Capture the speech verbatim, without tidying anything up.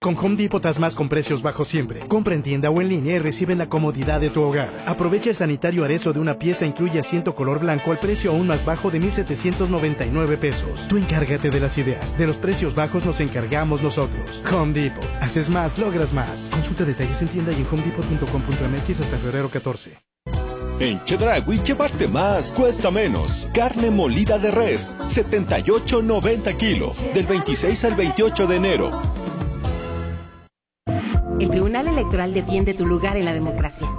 Con Home Depot haz más con precios bajos siempre. Compra en tienda o en línea y recibe en la comodidad de tu hogar. Aprovecha el sanitario Arezzo de una pieza, incluye asiento color blanco al precio aún más bajo de mil setecientos noventa y nueve pesos. Tú encárgate de las ideas. De los precios bajos nos encargamos nosotros. Home Depot. Haces más, logras más. Consulta detalles en tienda y en home depot punto com punto m x hasta febrero catorce. En Chedraui llevarte más cuesta menos. Carne molida de res, setenta y ocho noventa kilo, del veintiséis al veintiocho de enero. El Tribunal Electoral defiende tu lugar en la democracia.